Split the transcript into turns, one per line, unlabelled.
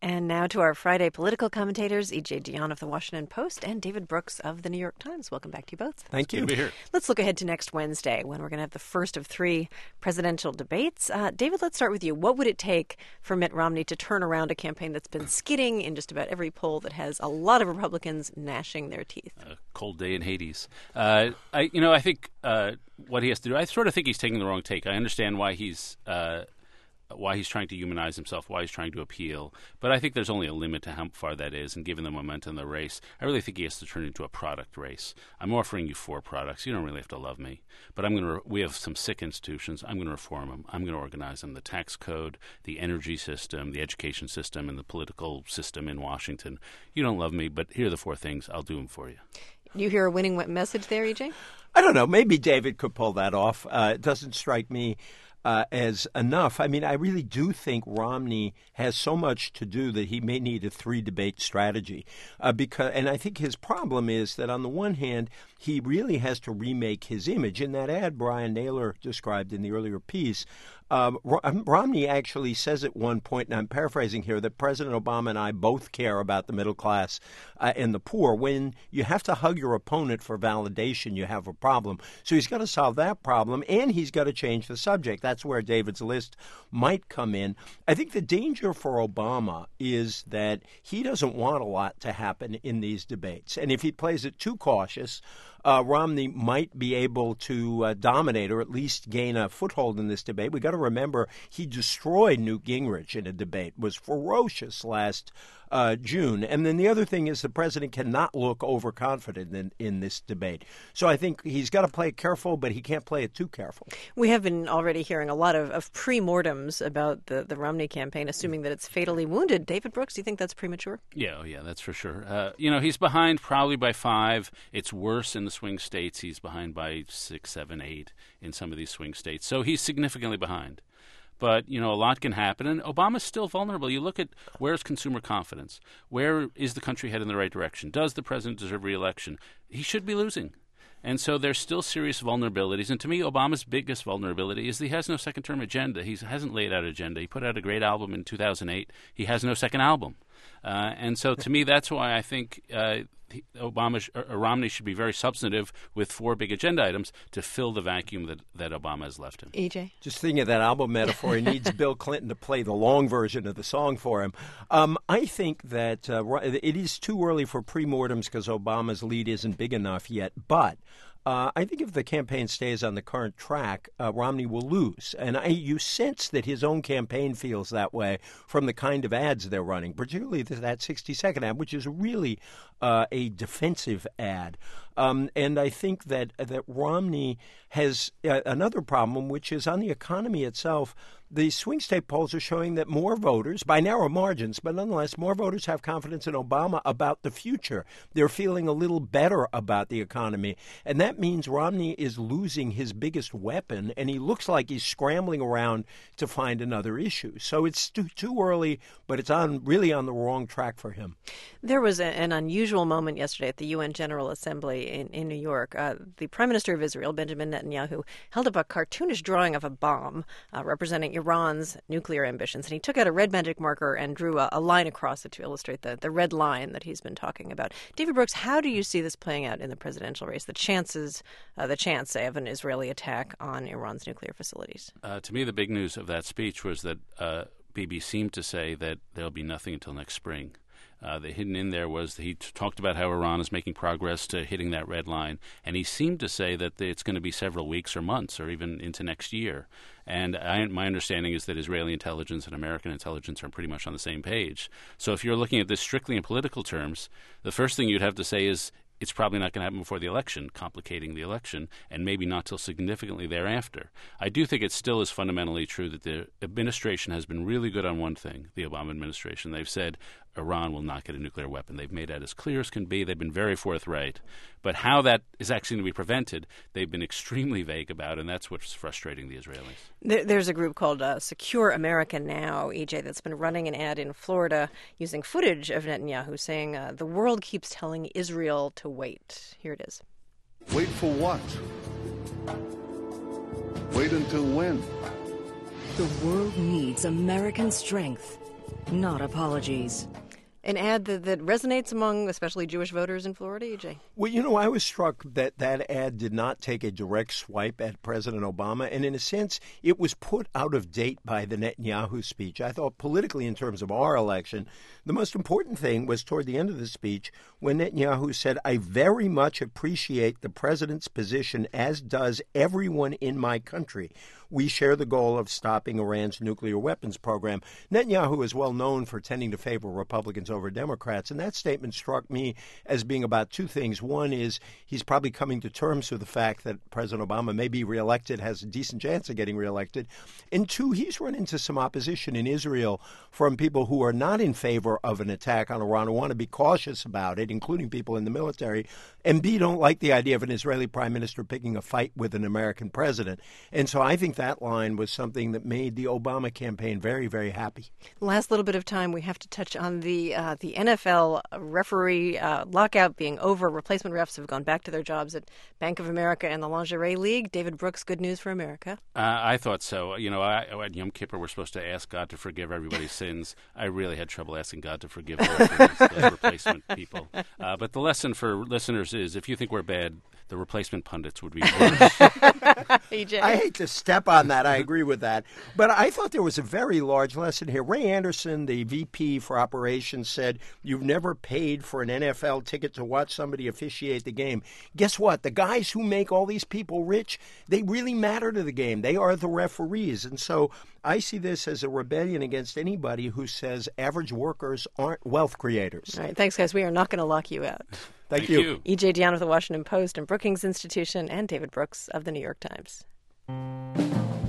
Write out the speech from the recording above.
And now to our Friday political commentators, E.J. Dionne of the Washington Post and David Brooks of the New York Times. Welcome back to you both.
Thank you.
Good to be here.
Let's look ahead to next Wednesday when we're going to have the first of three presidential debates. David, let's start with you. What would it take for Mitt Romney to turn around a campaign that's been skidding in just about every poll, that has a lot of Republicans gnashing their teeth?
A cold day in Hades. I think what he has to do, I sort of think he's taking the wrong take. I understand why he's trying to humanize himself, why he's trying to appeal. But I think there's only a limit to how far that is, and given the momentum of the race, I really think he has to turn into a product race. I'm offering you 4 products. You don't really have to love me. But we have some sick institutions. I'm going to reform them. I'm going to organize them. The tax code, the energy system, the education system, and the political system in Washington. You don't love me, but here are the 4 things. I'll do them for you.
You hear a winning message there, EJ?
I don't know. Maybe David could pull that off. It doesn't strike me as enough. I mean, I really do think Romney has so much to do that he may need a 3-debate strategy. And I think his problem is that on the one hand, he really has to remake his image. In that ad Brian Naylor described in the earlier piece, Romney actually says at one point, and I'm paraphrasing here, that President Obama and I both care about the middle class and the poor. When you have to hug your opponent for validation, you have a problem. So he's got to solve that problem, and he's got to change the subject. That's where David's list might come in. I think the danger for Obama is that he doesn't want a lot to happen in these debates. And if he plays it too cautious, Romney might be able to dominate or at least gain a foothold in this debate. We've got to remember he destroyed Newt Gingrich in a debate, was ferocious last June. And then the other thing is the president cannot look overconfident in this debate. So I think he's got to play it careful, but he can't play it too careful.
We have been already hearing a lot of pre-mortems about the Romney campaign, assuming that it's fatally wounded. David Brooks, do you think that's premature?
Yeah, that's for sure. He's behind probably by 5. It's worse in the swing states. He's behind by 6, 7, 8 in some of these swing states. So he's significantly behind. But, a lot can happen, and Obama's still vulnerable. You look at where's consumer confidence? Where is the country headed in the right direction? Does the president deserve re-election? He should be losing. And so there's still serious vulnerabilities. And to me, Obama's biggest vulnerability is that he has no second-term agenda. He hasn't laid out an agenda. He put out a great album in 2008. He has no second album. And so to me, that's why I think Romney should be very substantive with 4 big agenda items to fill the vacuum that Obama has left him.
EJ?
Just thinking of that album metaphor, he needs Bill Clinton to play the long version of the song for him. I think that it is too early for pre-mortems because Obama's lead isn't big enough yet, but I think if the campaign stays on the current track, Romney will lose. And you sense that his own campaign feels that way from the kind of ads they're running, particularly that 60-second ad, which is really a defensive ad. And I think that Romney has another problem, which is on the economy itself. The swing state polls are showing that more voters, by narrow margins, but nonetheless, more voters have confidence in Obama about the future. They're feeling a little better about the economy. And that means Romney is losing his biggest weapon, and he looks like he's scrambling around to find another issue. So it's too early, but it's really on the wrong track for him.
There was an unusual moment yesterday at the UN General Assembly in New York. The Prime Minister of Israel, Benjamin Netanyahu, held up a cartoonish drawing of a bomb representing Iran's nuclear ambitions. And he took out a red magic marker and drew a line across it to illustrate the red line that he's been talking about. David Brooks, how do you see this playing out in the presidential race? The chance, say, of an Israeli attack on Iran's nuclear facilities?
To me, the big news of that speech was that Bibi seemed to say that there'll be nothing until next spring. The hidden in there was that he talked about how Iran is making progress to hitting that red line, and he seemed to say that it's going to be several weeks or months or even into next year. And my understanding is that Israeli intelligence and American intelligence are pretty much on the same page. So if you're looking at this strictly in political terms, the first thing you'd have to say is it's probably not going to happen before the election, complicating the election, and maybe not till significantly thereafter. I do think it still is fundamentally true that the administration has been really good on one thing, the Obama administration. They've said Iran will not get a nuclear weapon. They've made that as clear as can be. They've been very forthright. But how that is actually going to be prevented, they've been extremely vague about, and that's what's frustrating the Israelis.
There's a group called Secure America Now, EJ, that's been running an ad in Florida using footage of Netanyahu saying the world keeps telling Israel to wait. Here it is.
Wait for what? Wait until when?
The world needs American strength.
not apologies.
An ad that resonates among especially Jewish voters in Florida, EJ?
Well, I was struck that that ad did not take a direct swipe at President Obama, and in a sense, it was put out of date by the Netanyahu speech. I thought politically, in terms of our election, the most important thing was toward the end of the speech when Netanyahu said, "I very much appreciate the president's position, as does everyone in my country. We share the goal of stopping Iran's nuclear weapons program." Netanyahu is well known for tending to favor Republicans over Democrats, and that statement struck me as being about two things. One is he's probably coming to terms with the fact that President Obama may be reelected, has a decent chance of getting reelected. And two, he's run into some opposition in Israel from people who are not in favor of an attack on Iran, who want to be cautious about it, including people in the military, and B, don't like the idea of an Israeli prime minister picking a fight with an American president. And so I think that line was something that made the Obama campaign very, very happy.
Last little bit of time, we have to touch on the NFL referee lockout being over. Replacement refs have gone back to their jobs at Bank of America and the Lingerie League. David Brooks, good news for America.
I thought so. At Yom Kippur, we're supposed to ask God to forgive everybody's sins. I really had trouble asking God to forgive those replacement people. But the lesson for listeners is, if you think we're bad, the replacement pundits would be worse.
EJ.
I hate to step on that. I agree with that. But I thought there was a very large lesson here. Ray Anderson, the VP for operations, said, "You've never paid for an NFL ticket to watch somebody officiate the game." Guess what? The guys who make all these people rich, they really matter to the game. They are the referees. And so I see this as a rebellion against anybody who says average workers aren't wealth creators.
All right, thanks, guys. We are not going to lock you out.
Thank you.
EJ Dionne of the Washington Post and Brookings Institution, and David Brooks of the New York Times.